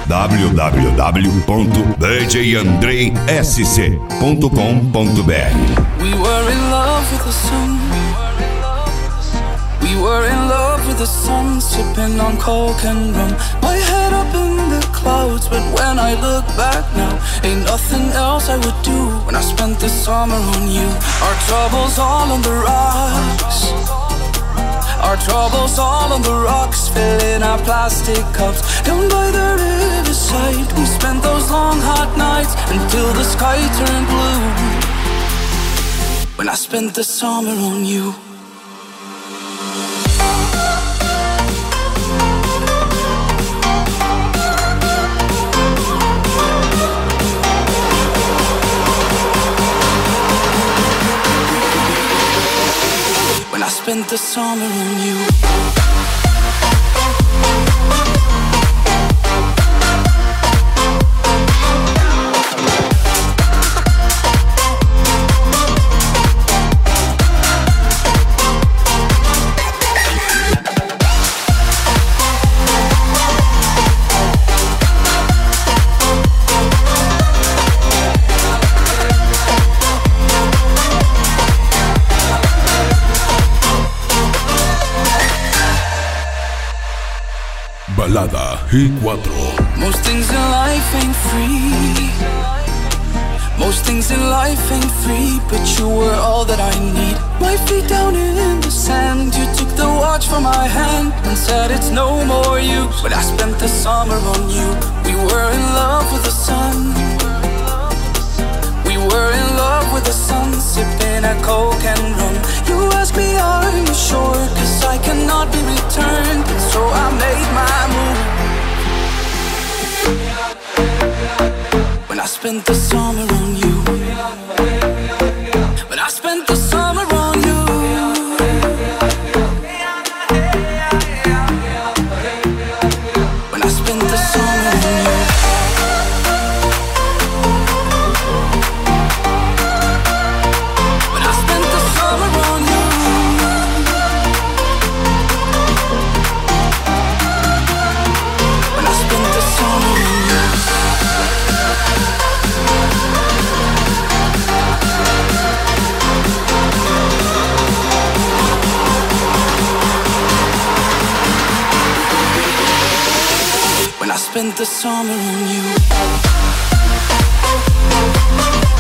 www.djandreysc.com.br. We were in love with the sun. We were in love with the sun, sipping on coke and rum. My head up in the clouds, but when I look back now, ain't nothing else I would do when I spent the summer on you. Our troubles all on the rocks. Our troubles all on the rocks, filling our plastic cups. Down by the riverside, we spent those long hot nights until the sky turned blue. When I spent the summer on you. When I spent the summer on you. Balada G4. Most things in life ain't free. Most things in life ain't free, but you were all that I need. My feet down in the sand, you took the watch from my hand and said it's no more use. But I spent the summer on you. We were in love with the sun. We were in love with the sun, sipping a coke and rum. You asked me, are you sure? 'Cause I cannot be returned, and so I made my move. When I spent the summer on you. When I spent the summer on you. When I spent the summer on you. When I spent the summer on you. When I spent the summer on you. When I spent the summer on you.